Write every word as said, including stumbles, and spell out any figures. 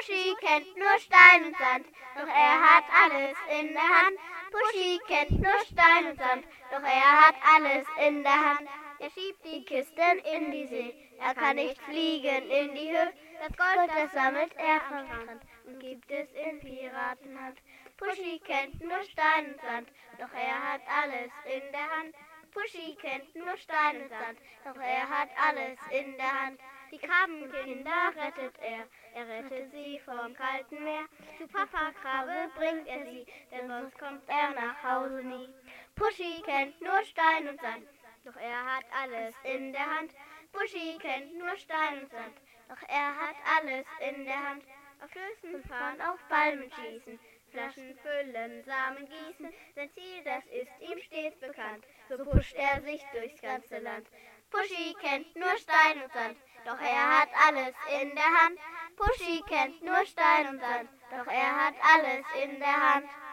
Puschi kennt nur Stein und Sand, doch er hat alles in der Hand. Puschi kennt nur Stein und Sand, doch er hat alles in der Hand. Er schiebt die Kisten in die See, er kann nicht fliegen in die Höhe. Das Gold, das sammelt er vom Strand und gibt es in Piratenhand. Puschi kennt nur Stein und Sand, doch er hat alles in der Hand. Puschi kennt nur Stein und Sand, doch er hat alles in der Hand. Die Krabbenkinder rettet er, er rettet sie vom kalten Meer. Zu Papa Krabbe bringt er sie, denn sonst kommt er nach Hause nie. Puschi kennt nur Stein und Sand, doch er hat alles in der Hand. Puschi kennt nur Stein und Sand, doch er hat alles in der Hand. Auf Flößen fahren, auf Palmen schießen, Flaschen füllen, Samen gießen. Sein Ziel, das ist ihm stets bekannt, so pusht er sich durchs ganze Land. Puschi kennt nur Stein und Sand, doch er hat alles in der Hand. Puschi kennt nur Stein und Sand, doch er hat alles in der Hand.